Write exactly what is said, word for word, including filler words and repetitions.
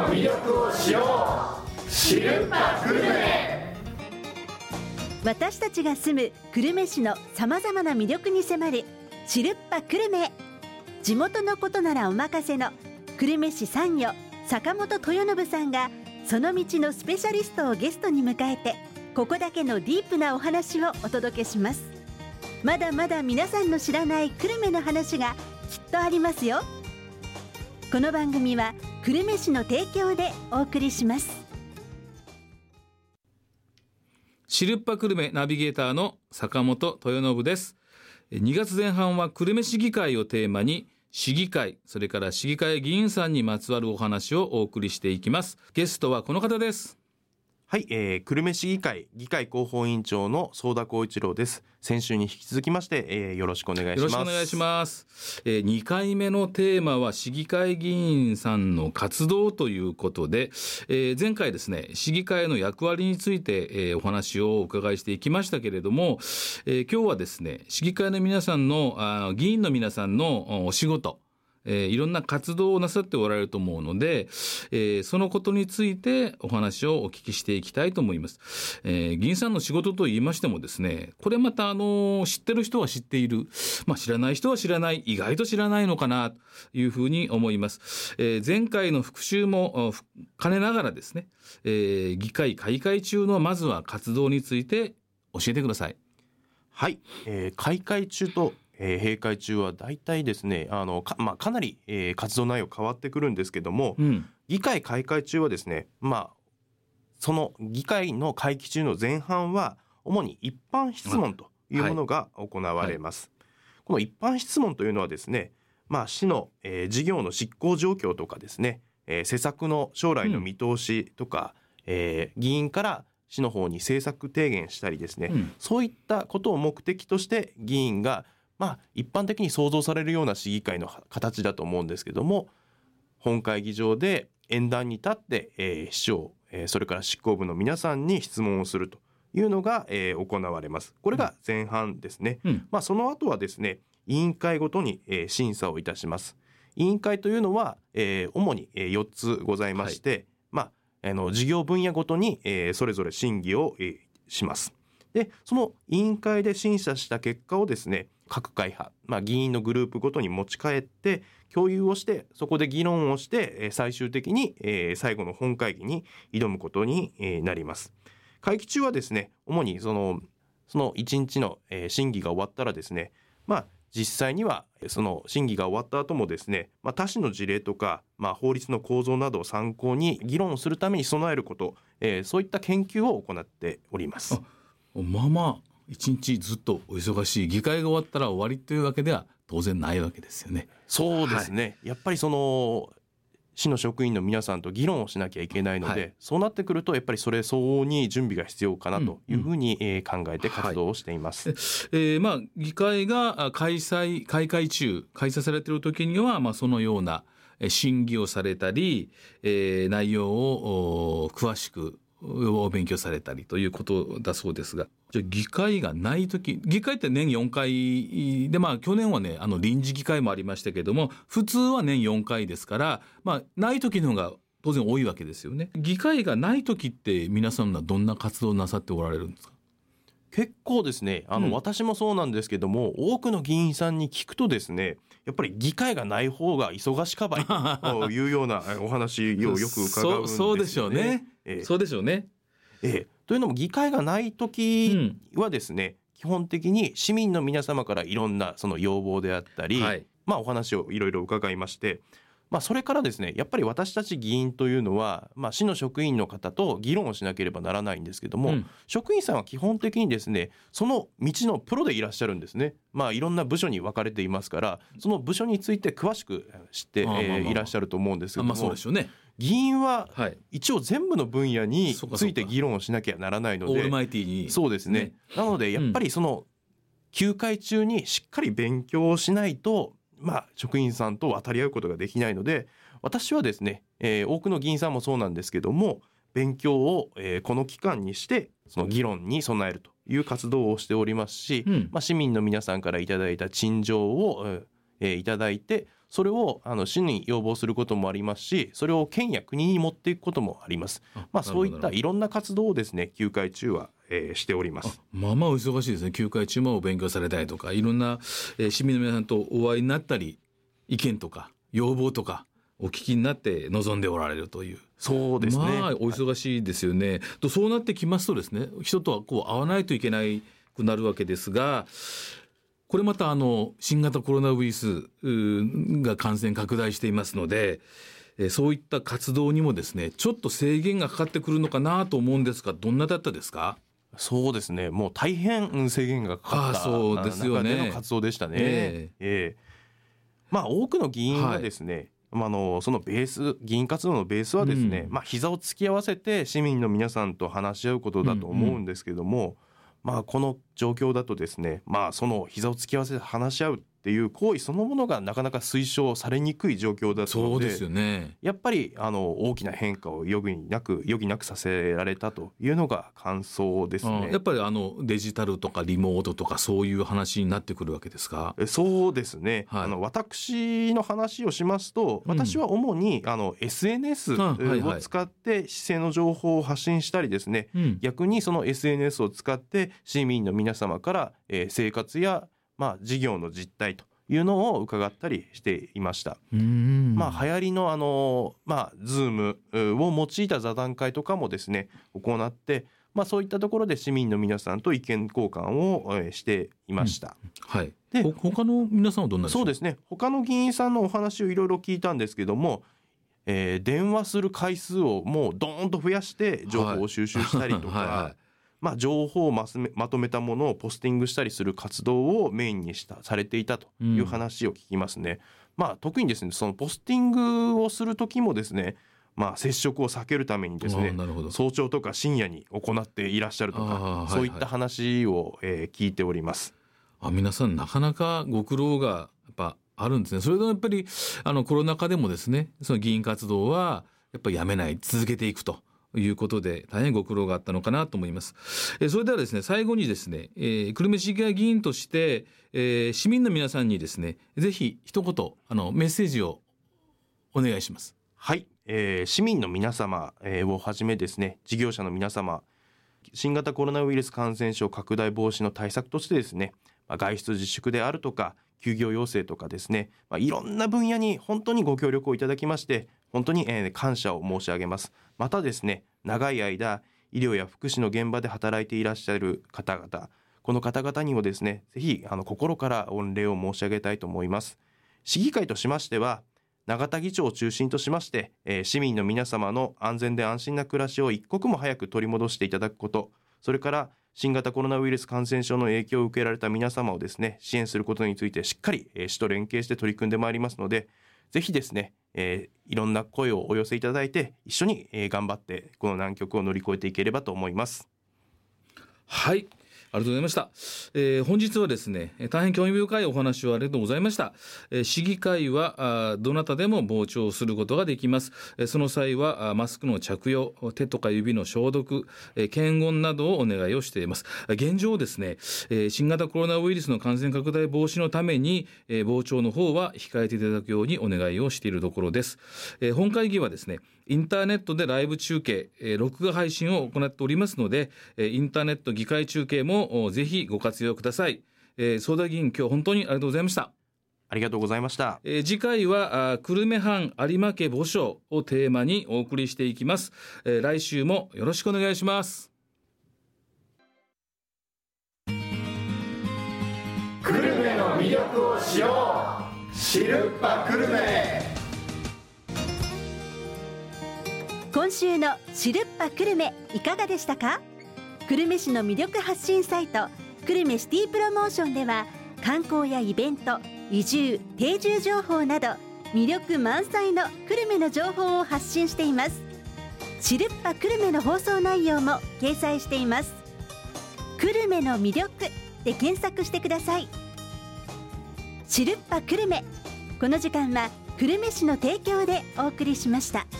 魅力を知ろう、知るぱグルメ。 私たちが住む久留米市のさまざまな魅力に迫る知るっぱ久留米。地元のことならお任せの久留米市参与坂本豊信さんがその道のスペシャリストをゲストに迎えて、ここだけのディープなお話をお届けします。まだまだ皆さんの知らない久留米の話がきっとありますよ。この番組は久留米市の提供でお送りします。 知るっぱ久留米ナビゲーターの坂本豊信です。にがつぜん半は久留米市議会をテーマに、市議会、それから市議会議員さんにまつわるお話をお送りしていきます。ゲストはこの方です。 はい、えー、久留米市議会議会広報委員長の相田光一郎です。先週に引き続きまして、えー、よろしくお願いします。 よろしくお願いします。えー、にかいめのテーマは市議会議員さんの活動ということで、えー、前回ですね、市議会の役割について、えー、お話をお伺いしていきましたけれども、えー、今日はですね、市議会の皆さんのあ議員の皆さんのお仕事、えー、いろんな活動をなさっておられると思うので、えー、そのことについてお話をお聞きしていきたいと思います。えー、議員さんの仕事と言いましてもですね、これまたあの知ってる人は知っている、まあ、知らない人は知らない、意外と知らないのかなというふうに思います。えー、前回の復習も兼ねながらですね、えー、議会開会中のまずは活動について教えてください。 はい、えー、開会中とえー、閉会中は大体ですね、あの か,、まあ、かなり、えー、活動内容変わってくるんですけども、うん、議会開会中はですね、まあ、その議会の会期中の前半は主に一般質問というものが行われます。はいはい、この一般質問というのはですね、まあ、市の、えー、事業の執行状況とかですね、えー、施策の将来の見通しとか、うんえー、議員から市の方に政策提言したりですね、うん、そういったことを目的として議員がまあ、一般的に想像されるような市議会の形だと思うんですけども、本会議場で演壇に立って、えー、市長、えー、それから執行部の皆さんに質問をするというのが、えー、行われます。これが前半ですね。うんまあ、その後はですね、委員会ごとに、えー、審査をいたします。委員会というのは、えー、主によっつございまして、はい、まあ、あの事業分野ごとに、えー、それぞれ審議を、えー、します。で、その委員会で審査した結果をですね、各会派、まあ、議員のグループごとに持ち帰って共有をして、そこで議論をして最終的に最後の本会議に挑むことになります。会期中はですね、主にそのそのいちにちの審議が終わったらですね、まあ実際にはその審議が終わった後もですね、まあ、他市の事例とか、まあ、法律の構造などを参考に議論をするために備えること、えー、そういった研究を行っております。 まあまあ一日ずっとお忙しい、議会が終わったら終わりというわけでは当然ないわけですよね。 そうですね、はい、やっぱりその市の職員の皆さんと議論をしなきゃいけないので、はい、そうなってくるとやっぱりそれ相応に準備が必要かなというふうに、うんうん、考えて活動をしています。 はいえーまあ、議会が開催開会中開催されている時には、まあ、そのような審議をされたり、えー、内容を詳しくを勉強されたりということだそうですが、じゃあ議会がないとき、議会って年よんかいで、まあ去年はね、あの臨時議会もありましたけども、普通は年よんかいですから、まあないときの方が当然多いわけですよね。議会がないときって皆さんはどんな活動をなさっておられるんですか？ 結構ですね、あの、うん、私もそうなんですけども、多くの議員さんに聞くとですね、やっぱり議会がない方が忙しかばいというようなお話をよく伺うんですよね。 そう、そうでしょうね。ええ、そうでしょうね。 ええ、というのも議会がないときはですね、うん、基本的に市民の皆様からいろんなその要望であったり、はい、まあお話をいろいろ伺いまして、まあそれからですね、やっぱり私たち議員というのは、まあ市の職員の方と議論をしなければならないんですけども、うん、職員さんは基本的にですね、その道のプロでいらっしゃるんですね。まあいろんな部署に分かれていますから、その部署について詳しく知っていらっしゃると思うんですけども、 まあそうでしょうね。 議員は一応全部の分野について議論をしなきゃならないので、 オールマイティーに。 そうですね。ね、なのでやっぱりその休会中にしっかり勉強をしないと、まあ職員さんと渡り合うことができないので、私はですね、えー、多くの議員さんもそうなんですけども、勉強を、えー、この期間にしてその議論に備えるという活動をしておりますし、うん、まあ市民の皆さんからいただいた陳情を、 えー、いただいて、それをあの市に要望することもありますし、それを県や国に持っていくこともあります。あ、まあ、そういったいろんな活動をですね、休会中は、えー、しております。 あ、まあまあお忙しいですね。休会中もお勉強されたりとか、いろんな、えー、市民の皆さんとお会いになったり、意見とか要望とかお聞きになって望んでおられるという。 そうですね、 まあお忙しいですよね、はい、とそうなってきますとですね、人とはこう会わないといけないくなるわけですが、これまたあの新型コロナウイルスが感染拡大していますので、そういった活動にもですねちょっと制限がかかってくるのかなと思うんですが、どんなだったですか？ そうですね、もう大変制限がかかったそうですよね、 中での活動でしたね。 えーえーまあ、多くの議員がですね、はい、まあ、あのそのベース議員活動のベースはですね、うん、まあ、膝を突き合わせて市民の皆さんと話し合うことだと思うんですけども、うんうん、まあ、この状況だとですね、まあ、その膝を突き合わせて話し合うっていう行為そのものがなかなか推奨されにくい状況だったので、 そうですよね、 やっぱりあの大きな変化を余儀なく余儀なくさせられたというのが感想ですね。 やっぱりあのデジタルとかリモートとかそういう話になってくるわけですか？ えそうですね、はい、あの私の話をしますと、私は主に、うん、あの エスエヌエス を使って市政の情報を発信したりですね、うん、逆にその エスエヌエス を使って市民の皆様から、えー、生活やまあ、事業の実態というのを伺ったりしていました。 うーん、 まあ、流行りのあの、まあ、Zoom を用いた座談会とかもですね行って、まあ、そういったところで市民の皆さんと意見交換をしていました。 うん、はい、で他の皆さんはどんなでしょう？ そうですね、他の議員さんのお話をいろいろ聞いたんですけども、えー、電話する回数をもうドーンと増やして情報を収集したりとか、はいはいはい、まあ、情報をまとめたものをポスティングしたりする活動をメインにしたされていたという話を聞きますね。うん、まあ、特にですねそのポスティングをする時もですね、まあ、接触を避けるためにですね早朝とか深夜に行っていらっしゃるとか、そういった話を、えー、聞いております。 あ、皆さんなかなかご苦労がやっぱあるんですね。それでもやっぱりあのコロナ禍でもですねその議員活動はやっぱりやめない、続けていくということで大変ご苦労があったのかなと思います。えー、それではですね最後にですね、えー、久留米市議会議員として、えー、市民の皆さんにですねぜひ一言あのメッセージをお願いします。 はい、えー、市民の皆様、えー、をはじめですね事業者の皆様、新型コロナウイルス感染症拡大防止の対策としてですね、まあ、外出自粛であるとか休業要請とかですね、まあ、いろんな分野に本当にご協力をいただきまして本当に、えー、感謝を申し上げます。またですね長い間医療や福祉の現場で働いていらっしゃる方々、この方々にもですねぜひあの心から御礼を申し上げたいと思います。市議会としましては永田議長を中心としまして、えー、市民の皆様の安全で安心な暮らしを一刻も早く取り戻していただくこと、それから新型コロナウイルス感染症の影響を受けられた皆様をですね支援することについてしっかり、えー、市と連携して取り組んでまいりますので、ぜひですね、えー、いろんな声をお寄せいただいて一緒に、えー、頑張ってこの難局を乗り越えていければと思います。 はい、ありがとうございました。えー、本日はですね大変興味深いお話をありがとうございました。えー、市議会はどなたでも傍聴することができます。えー、その際はマスクの着用、手とか指の消毒、えー、検温などをお願いをしています。現状ですね、えー、新型コロナウイルスの感染拡大防止のために、えー、傍聴の方は控えていただくようにお願いをしているところです。えー、本会議はですねインターネットでライブ中継、えー、録画配信を行っておりますので、えー、インターネット議会中継もぜひご活用ください。えー、相田議員、今日本当にありがとうございました。 ありがとうございました。 えー、次回は久留米藩有馬家墓所をテーマにお送りしていきます。えー、来週もよろしくお願いします。 久留米の魅力を知ろう、知るっぱ久留米。 今週の知るっぱ久留米いかがでしたか？久留米市の魅力発信サイト久留米シティプロモーションでは観光やイベント、移住、定住情報など魅力満載の久留米の情報を発信しています。知るっぱ久留米の放送内容も掲載しています。久留米の魅力で検索してください。知るっぱ久留米、この時間は久留米市の提供でお送りしました。